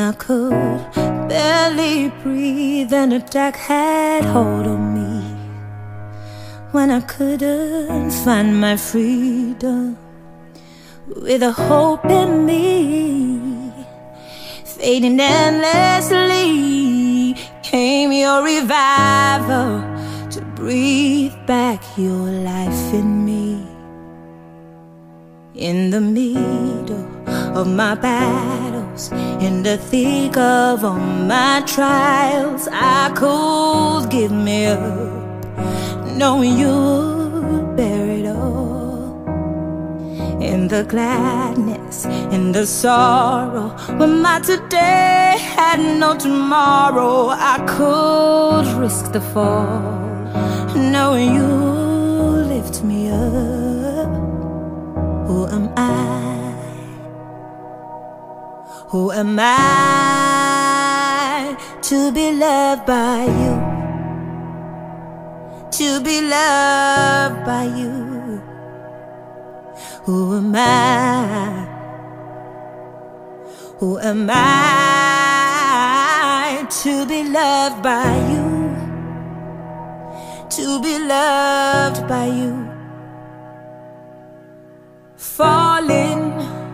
I could barely breathe and a dark had hold of me, when I couldn't find my freedom with a hope in me, fading endlessly, came your revival to breathe back your life in me. In the middle of my battles, in the thick of all my trials, I could give me up, knowing you would bear it all. In the gladness, in the sorrow, when my today had no tomorrow, I could risk the fall, knowing you lift me up. Who am I? Who am I to be loved by you? To be loved by you. Who am I? Who am I to be loved by you? To be loved by you. Falling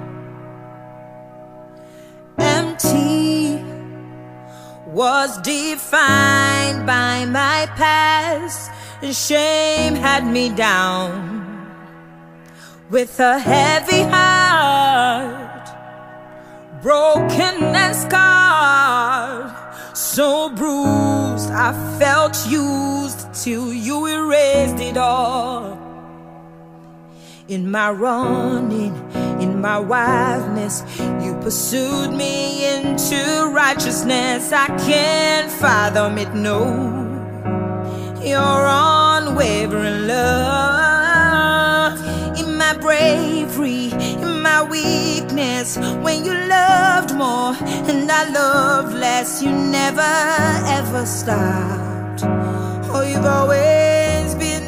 empty was defined by my past, and shame had me down with a heavy heart, broken and scarred, so bruised I felt used till you erased it all. In my running, in my wildness, you pursued me into righteousness. I can't fathom it, no, your unwavering love. In my bravery, in my weakness, when you loved more and I loved less, you never ever stopped. Oh, you've always been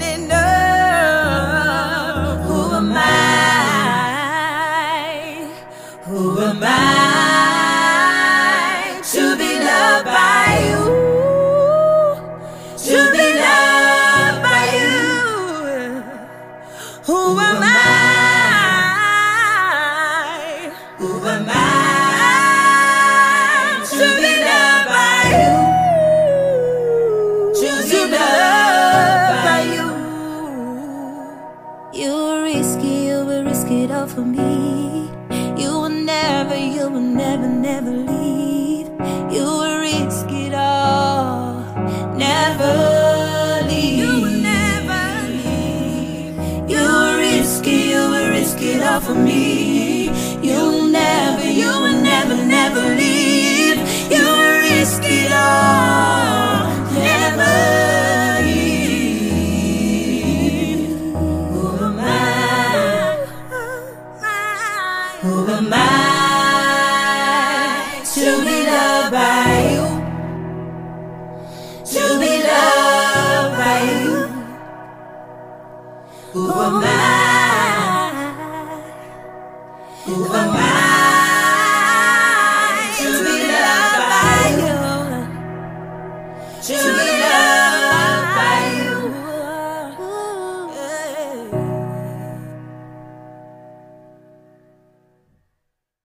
enough. Who am I? Who am I to be loved by you? To be loved by you. Who am I? Who am I to be loved by you? To be loved by you. You will risk it all for me. You will never leave. You will risk it all, never leave. You will never leave. You will risk it all for me. You will never leave. You will risk it all, never leave. Who am I? Who am I to be loved by you? To be loved by you. Who am I? Who am I